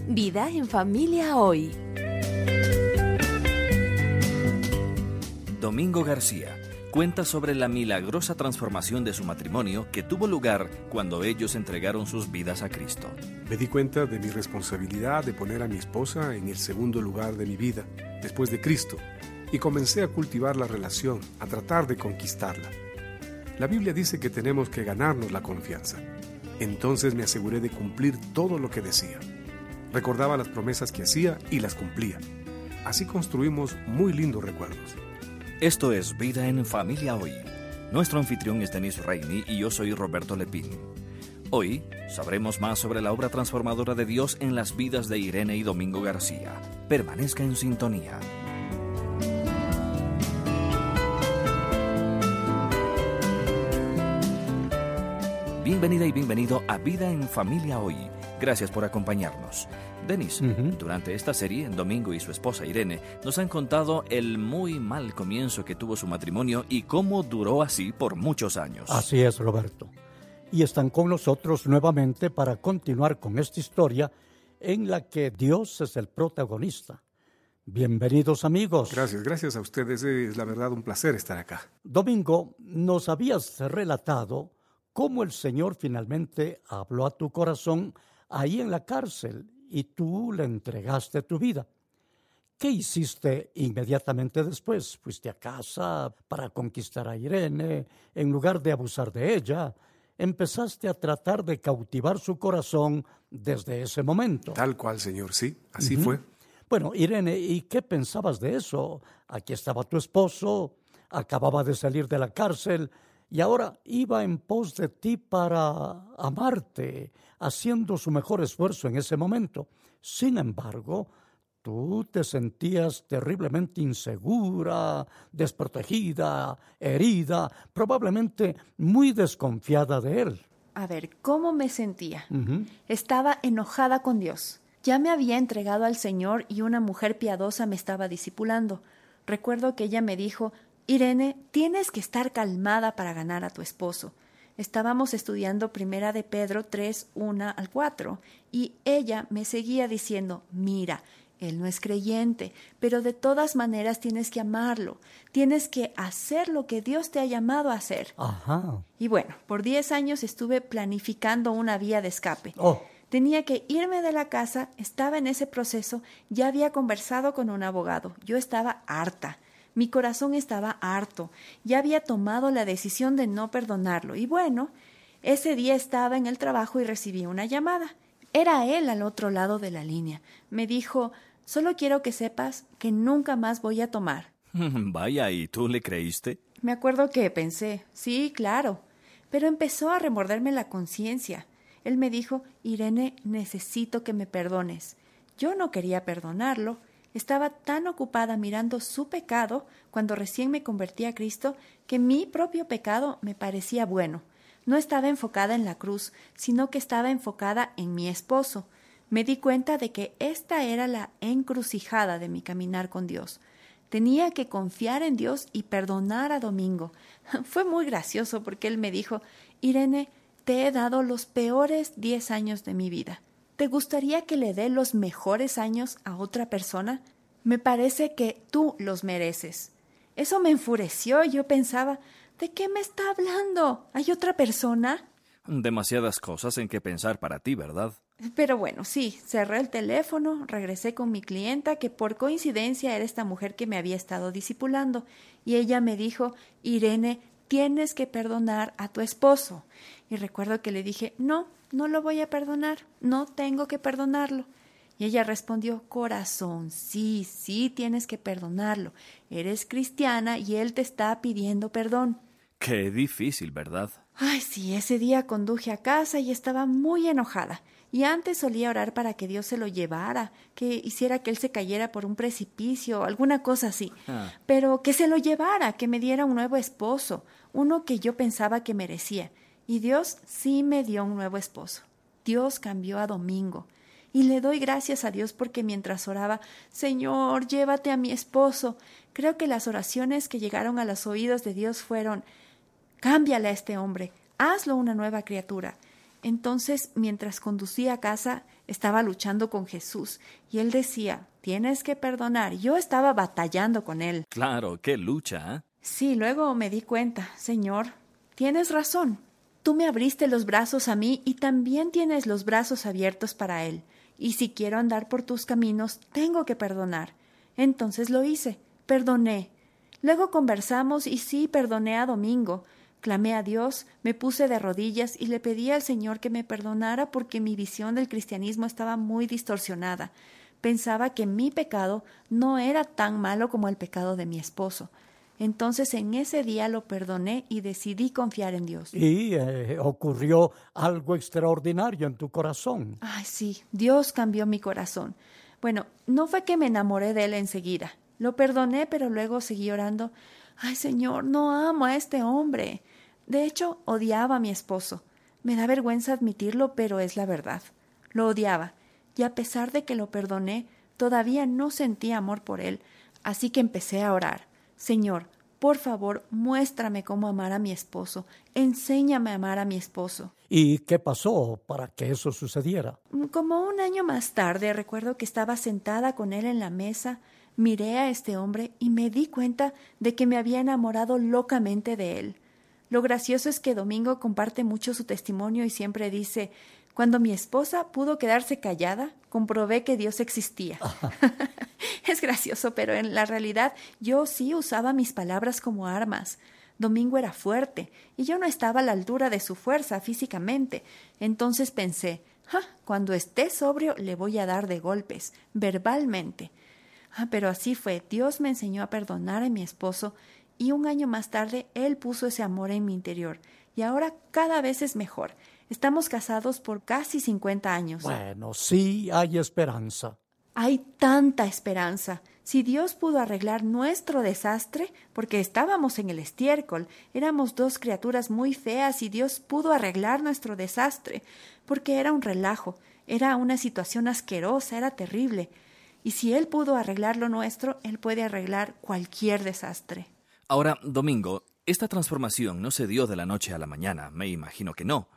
Vida en Familia Hoy. Domingo García cuenta sobre la milagrosa transformación de su matrimonio que tuvo lugar cuando ellos entregaron sus vidas a Cristo. Me di cuenta de mi responsabilidad de poner a mi esposa en el segundo lugar de mi vida, después de Cristo, y comencé a cultivar la relación, a tratar de conquistarla. La Biblia dice que tenemos que ganarnos la confianza. Entonces me aseguré de cumplir todo lo que decía. Recordaba las promesas que hacía y las cumplía. Así construimos muy lindos recuerdos. Esto es Vida en Familia Hoy. Nuestro anfitrión es Denis Reini y yo soy Roberto Lepín. Hoy sabremos más sobre la obra transformadora de Dios en las vidas de Irene y Domingo García. Permanezca en sintonía. Bienvenida y bienvenido a Vida en Familia Hoy. Gracias por acompañarnos. Denis, durante esta serie, Domingo y su esposa Irene nos han contado el muy mal comienzo que tuvo su matrimonio y cómo duró así por muchos años. Así es, Roberto. Y están con nosotros nuevamente para continuar con esta historia en la que Dios es el protagonista. Bienvenidos, amigos. Gracias a ustedes. Es la verdad un placer estar acá. Domingo, nos habías relatado cómo el Señor finalmente habló a tu corazón ahí en la cárcel y tú le entregaste tu vida. ¿Qué hiciste inmediatamente después? ¿Fuiste a casa para conquistar a Irene en lugar de abusar de ella? Empezaste a tratar de cautivar su corazón desde ese momento. Tal cual, Señor, sí, así fue. Bueno, Irene, ¿y qué pensabas de eso? Aquí estaba tu esposo, acababa de salir de la cárcel y ahora iba en pos de ti para amarte, haciendo su mejor esfuerzo en ese momento. Sin embargo, tú te sentías terriblemente insegura, desprotegida, herida, probablemente muy desconfiada de él. A ver, ¿cómo me sentía? Estaba enojada con Dios. Ya me había entregado al Señor y una mujer piadosa me estaba discipulando. Recuerdo que ella me dijo: Irene, tienes que estar calmada para ganar a tu esposo. Estábamos estudiando Primera de Pedro 3, 1 al 4, y ella me seguía diciendo: mira, él no es creyente, pero de todas maneras tienes que amarlo. Tienes que hacer lo que Dios te ha llamado a hacer. Ajá. Y bueno, por 10 años estuve planificando una vía de escape. Oh. Tenía que irme de la casa, estaba en ese proceso, ya había conversado con un abogado. Yo estaba harta. Mi corazón estaba harto, ya había tomado la decisión de no perdonarlo. Y bueno, ese día estaba en el trabajo y recibí una llamada. Era él al otro lado de la línea. Me dijo: solo quiero que sepas que nunca más voy a tomar. Vaya, ¿y tú le creíste? Me acuerdo que pensé: sí, claro. Pero empezó a remorderme la conciencia. Él me dijo: Irene, necesito que me perdones. Yo no quería perdonarlo. Estaba tan ocupada mirando su pecado cuando recién me convertí a Cristo que mi propio pecado me parecía bueno. No estaba enfocada en la cruz, sino que estaba enfocada en mi esposo. Me di cuenta de que esta era la encrucijada de mi caminar con Dios. Tenía que confiar en Dios y perdonar a Domingo. Fue muy gracioso porque él me dijo: Irene, te he dado los peores 10 años de mi vida. ¿Te gustaría que le dé los mejores años a otra persona? Me parece que tú los mereces. Eso me enfureció. Yo pensaba: ¿de qué me está hablando? ¿Hay otra persona? Demasiadas cosas en que pensar para ti, ¿verdad? Pero bueno, sí, cerré el teléfono, regresé con mi clienta, que por coincidencia era esta mujer que me había estado discipulando, y ella me dijo: Irene, tienes que perdonar a tu esposo. Y recuerdo que le dije: no lo voy a perdonar, no tengo que perdonarlo. Y ella respondió: corazón, sí, tienes que perdonarlo. Eres cristiana y él te está pidiendo perdón. Qué difícil, ¿verdad? Ay, sí, ese día conduje a casa y estaba muy enojada. Y antes solía orar para que Dios se lo llevara, que hiciera que él se cayera por un precipicio, alguna cosa así. Pero que se lo llevara, que me diera un nuevo esposo, uno que yo pensaba que merecía. Y Dios sí me dio un nuevo esposo. Dios cambió a Domingo. Y le doy gracias a Dios porque mientras oraba: Señor, llévate a mi esposo, creo que las oraciones que llegaron a los oídos de Dios fueron: cámbiale a este hombre, hazlo una nueva criatura. Entonces, mientras conducía a casa, estaba luchando con Jesús y él decía, tienes que perdonar. Yo estaba batallando con él. Claro, qué lucha, ¿eh? Sí, luego me di cuenta, Señor, tienes razón. Tú me abriste los brazos a mí y también tienes los brazos abiertos para él. Y si quiero andar por tus caminos, tengo que perdonar. Entonces lo hice, perdoné. Luego conversamos y sí, perdoné a Domingo. Clamé a Dios, me puse de rodillas y le pedí al Señor que me perdonara porque mi visión del cristianismo estaba muy distorsionada. Pensaba que mi pecado no era tan malo como el pecado de mi esposo. Entonces en ese día lo perdoné y decidí confiar en Dios. Y ocurrió algo extraordinario en tu corazón. Ay, sí, Dios cambió mi corazón. Bueno, no fue que me enamoré de él enseguida. Lo perdoné, pero luego seguí orando. Ay, Señor, no amo a este hombre. De hecho, odiaba a mi esposo. Me da vergüenza admitirlo, pero es la verdad. Lo odiaba, y a pesar de que lo perdoné, todavía no sentía amor por él, así que empecé a orar. Señor, por favor, muéstrame cómo amar a mi esposo. Enséñame a amar a mi esposo. ¿Y qué pasó para que eso sucediera? Como un año más tarde, recuerdo que estaba sentada con él en la mesa, miré a este hombre y me di cuenta de que me había enamorado locamente de él. Lo gracioso es que Domingo comparte mucho su testimonio y siempre dice, cuando mi esposa pudo quedarse callada, comprobé que Dios existía. Es gracioso, pero en la realidad yo sí usaba mis palabras como armas. Domingo era fuerte y yo no estaba a la altura de su fuerza físicamente. Entonces pensé, cuando esté sobrio le voy a dar de golpes, verbalmente. Pero así fue, Dios me enseñó a perdonar a mi esposo y un año más tarde Él puso ese amor en mi interior y ahora cada vez es mejor. Estamos casados por casi 50 años. Bueno, sí hay esperanza. Hay tanta esperanza. Si Dios pudo arreglar nuestro desastre, porque estábamos en el estiércol, éramos dos criaturas muy feas y Dios pudo arreglar nuestro desastre, porque era un relajo, era una situación asquerosa, era terrible. Y si Él pudo arreglar lo nuestro, Él puede arreglar cualquier desastre. Ahora, Domingo, esta transformación no se dio de la noche a la mañana, me imagino que no.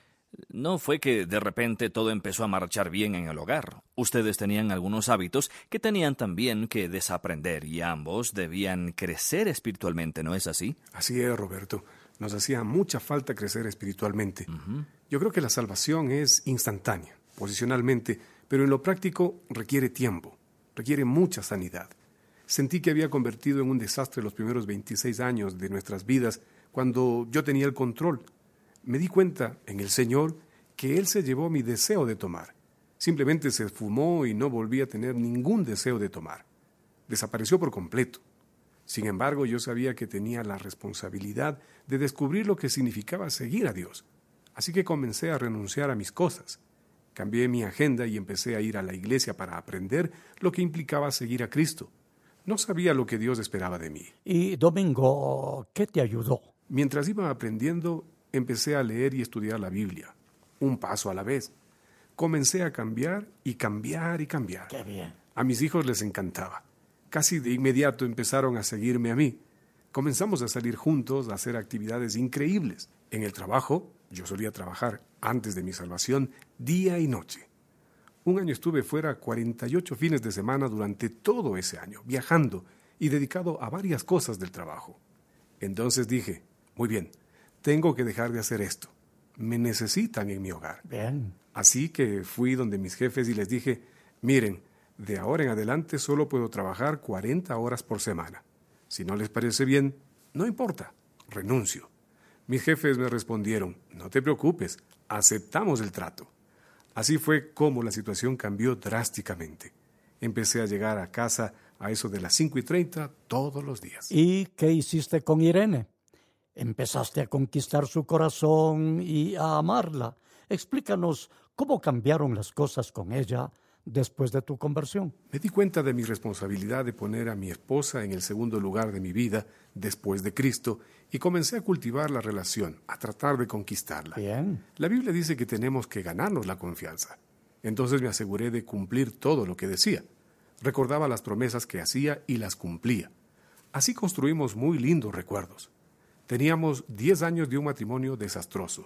No fue que de repente todo empezó a marchar bien en el hogar. Ustedes tenían algunos hábitos que tenían también que desaprender y ambos debían crecer espiritualmente, ¿no es así? Así es, Roberto. Nos hacía mucha falta crecer espiritualmente. Yo creo que la salvación es instantánea, posicionalmente, pero en lo práctico requiere tiempo, requiere mucha sanidad. Sentí que había convertido en un desastre los primeros 26 años de nuestras vidas cuando yo tenía el control. Me di cuenta en el Señor que Él se llevó mi deseo de tomar. Simplemente se esfumó y no volví a tener ningún deseo de tomar. Desapareció por completo. Sin embargo, yo sabía que tenía la responsabilidad de descubrir lo que significaba seguir a Dios. Así que comencé a renunciar a mis cosas. Cambié mi agenda y empecé a ir a la iglesia para aprender lo que implicaba seguir a Cristo. No sabía lo que Dios esperaba de mí. Y Domingo, ¿qué te ayudó? Mientras iba aprendiendo, empecé a leer y estudiar la Biblia, un paso a la vez. Comencé a cambiar y cambiar y cambiar. ¡Qué bien! A mis hijos les encantaba. Casi de inmediato empezaron a seguirme a mí. Comenzamos a salir juntos, a hacer actividades increíbles. En el trabajo, yo solía trabajar antes de mi salvación día y noche. Un año estuve fuera 48 fines de semana durante todo ese año, viajando y dedicado a varias cosas del trabajo. Entonces dije, muy bien, tengo que dejar de hacer esto. Me necesitan en mi hogar. Bien. Así que fui donde mis jefes y les dije, miren, de ahora en adelante solo puedo trabajar 40 horas por semana. Si no les parece bien, no importa, renuncio. Mis jefes me respondieron, no te preocupes, aceptamos el trato. Así fue como la situación cambió drásticamente. Empecé a llegar a casa a eso de las 5:30 todos los días. ¿Y qué hiciste con Irene? Empezaste a conquistar su corazón y a amarla. Explícanos cómo cambiaron las cosas con ella después de tu conversión. Me di cuenta de mi responsabilidad de poner a mi esposa en el segundo lugar de mi vida después de Cristo y comencé a cultivar la relación, a tratar de conquistarla. Bien. La Biblia dice que tenemos que ganarnos la confianza. Entonces me aseguré de cumplir todo lo que decía. Recordaba las promesas que hacía y las cumplía. Así construimos muy lindos recuerdos. Teníamos 10 años de un matrimonio desastroso,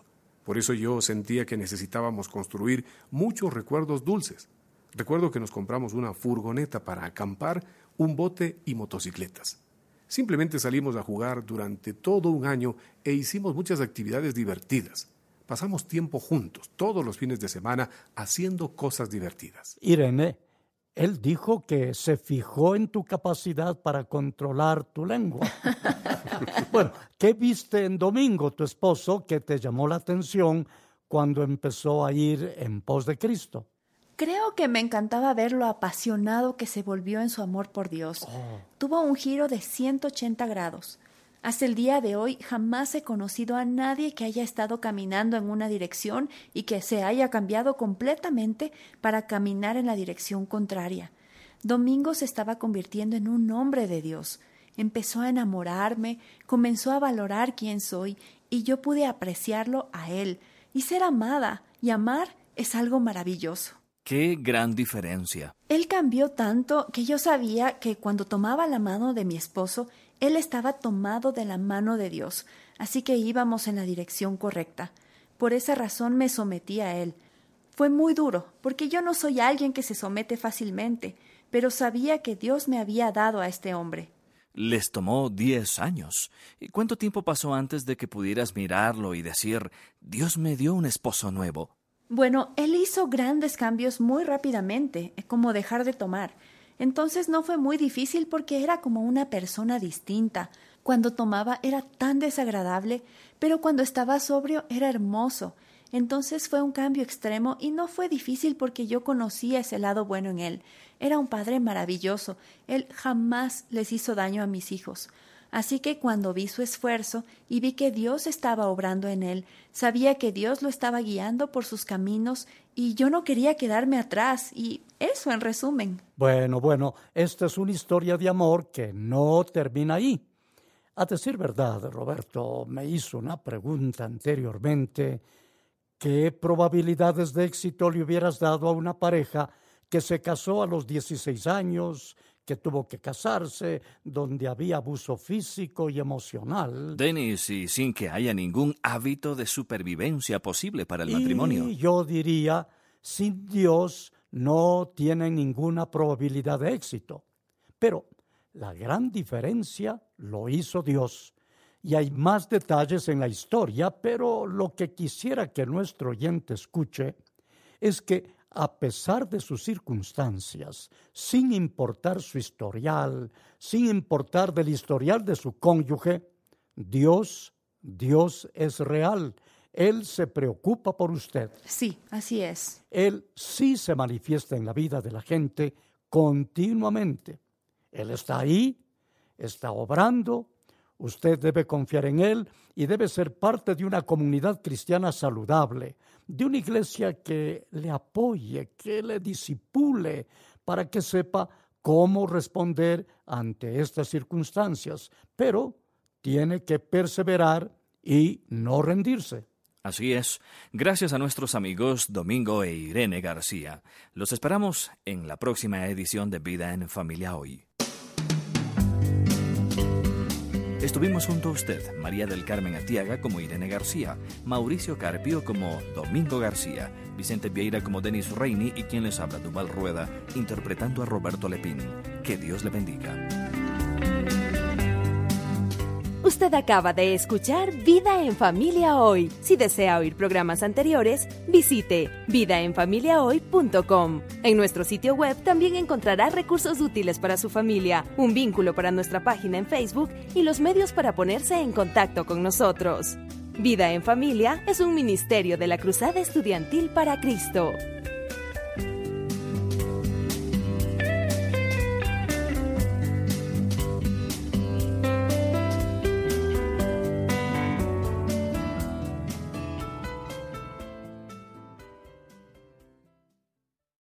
Por eso yo sentía que necesitábamos construir muchos recuerdos dulces. Recuerdo que nos compramos una furgoneta para acampar, un bote y motocicletas. Simplemente salimos a jugar durante todo un año e hicimos muchas actividades divertidas. Pasamos tiempo juntos, todos los fines de semana, haciendo cosas divertidas. Irene, él dijo que se fijó en tu capacidad para controlar tu lengua. Bueno, ¿qué viste en Domingo, tu esposo, que te llamó la atención cuando empezó a ir en pos de Cristo? Creo que me encantaba ver lo apasionado que se volvió en su amor por Dios. Tuvo un giro de 180 grados. Hasta el día de hoy jamás he conocido a nadie que haya estado caminando en una dirección y que se haya cambiado completamente para caminar en la dirección contraria. Domingo se estaba convirtiendo en un hombre de Dios. Empezó a enamorarme, comenzó a valorar quién soy y yo pude apreciarlo a él. Y ser amada y amar es algo maravilloso. ¡Qué gran diferencia! Él cambió tanto que yo sabía que cuando tomaba la mano de mi esposo, él estaba tomado de la mano de Dios, así que íbamos en la dirección correcta. Por esa razón me sometí a él. Fue muy duro, porque yo no soy alguien que se somete fácilmente, pero sabía que Dios me había dado a este hombre. Les tomó 10 años. ¿Y cuánto tiempo pasó antes de que pudieras mirarlo y decir, Dios me dio un esposo nuevo? Bueno, él hizo grandes cambios muy rápidamente, como dejar de tomar. Entonces no fue muy difícil porque era como una persona distinta. Cuando tomaba era tan desagradable, pero cuando estaba sobrio era hermoso. Entonces fue un cambio extremo y no fue difícil porque yo conocía ese lado bueno en él. Era un padre maravilloso. Él jamás les hizo daño a mis hijos. Así que cuando vi su esfuerzo y vi que Dios estaba obrando en él, sabía que Dios lo estaba guiando por sus caminos y yo no quería quedarme atrás. Y eso en resumen. Bueno, esta es una historia de amor que no termina ahí. A decir verdad, Roberto me hizo una pregunta anteriormente. ¿Qué probabilidades de éxito le hubieras dado a una pareja que se casó a los 16 años, que tuvo que casarse, donde había abuso físico y emocional? Dennis, y sin que haya ningún hábito de supervivencia posible para el matrimonio. Y yo diría, sin Dios no tienen ninguna probabilidad de éxito. Pero la gran diferencia lo hizo Dios. Y hay más detalles en la historia, pero lo que quisiera que nuestro oyente escuche es que a pesar de sus circunstancias, sin importar su historial, sin importar del historial de su cónyuge, Dios es real. Él se preocupa por usted. Sí, así es. Él sí se manifiesta en la vida de la gente continuamente. Él está ahí, está obrando. Usted debe confiar en Él y debe ser parte de una comunidad cristiana saludable, de una iglesia que le apoye, que le discipule, para que sepa cómo responder ante estas circunstancias. Pero tiene que perseverar y no rendirse. Así es. Gracias a nuestros amigos Domingo e Irene García. Los esperamos en la próxima edición de Vida en Familia Hoy. Estuvimos junto a usted, María del Carmen Atiaga como Irene García, Mauricio Carpio como Domingo García, Vicente Vieira como Denis Reini y quien les habla, Duval Rueda, interpretando a Roberto Lepín. Que Dios le bendiga. Usted acaba de escuchar Vida en Familia Hoy. Si desea oír programas anteriores, visite vidaenfamiliahoy.com. En nuestro sitio web también encontrará recursos útiles para su familia, un vínculo para nuestra página en Facebook y los medios para ponerse en contacto con nosotros. Vida en Familia es un ministerio de la Cruzada Estudiantil para Cristo.